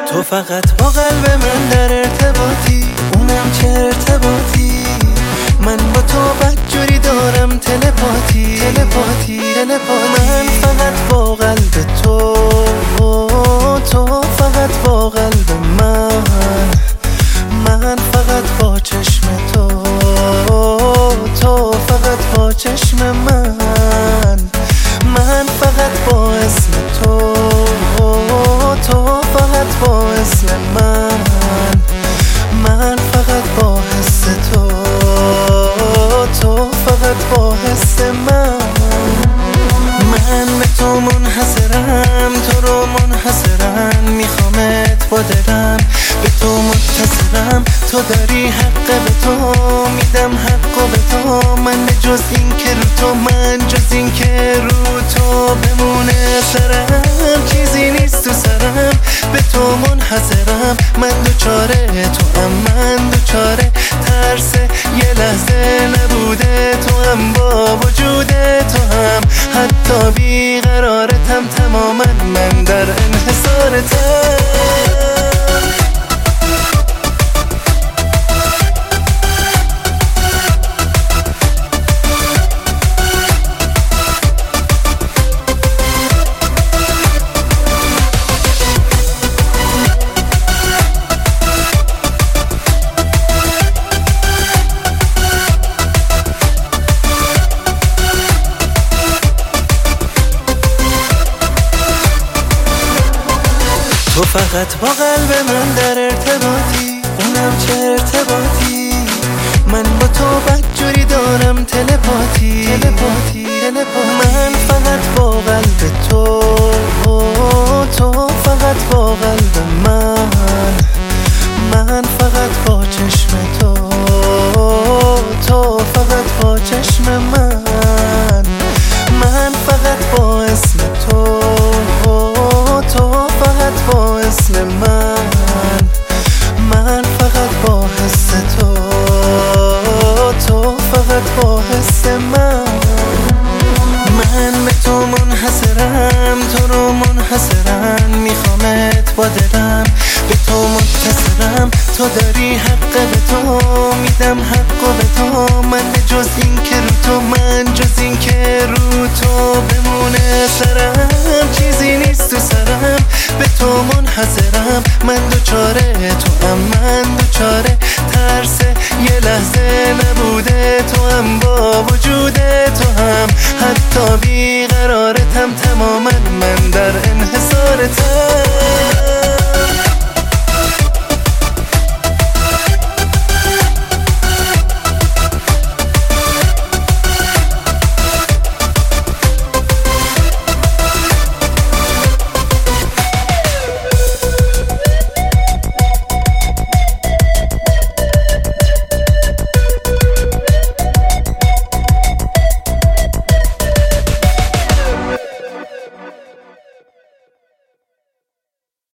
تو فقط با قلب من در ارتباطی، اونم چه ارتباطی. من با تو بدجوری دارم تلپاتی. من فقط با قلب تو، تو فقط با قلب من فقط با چشم تو، تو فقط با چشم من فقط با اسم تو، تو فقط با اسم من فقط با حس تو، تو فقط با حس من به تو منحصرم، تو رو منحصرم، میخوامت با دلم، به تو متصلم. تو داری حق، به تو میدم حق و به تو. من جز این که رو تو، من جز این که رو تو بمونه سرم، چیزی نیست تو سرم. به تو منحصرم، من دوچاره تو هم، من دوچاره ترس یه لحظه نبوده تو هم، با وجود تو هم حتی بیقرارتم تماما، من در انحصارتم. تو فقط با قلب من در ارتباطی، اونم چه ارتباطی. من با تو بدجوری دارم تلپاتی. من فقط با قلب تو، تو فقط با قلب من فقط با چشم تو، تو فقط با چشم من فقط با اسم تو، تو فقط با اسم من فقط با حس تو، تو فقط با حس من به تو منحصرم، تو رو منحصرم، میخوامت با دلم، به تو متصلم. تو داری حق، به تو میدم حق و به تو. من جز این که رو تو، من جز این که رو تو بمونه سرم، چیزی نیست تو سرم. به تو منحصرم، من دوچاره تو هم، من دوچاره ترس یه لحظه نبوده تو هم، با وجود تو هم حتی بیقرارتم تماما، من در انحصارتم.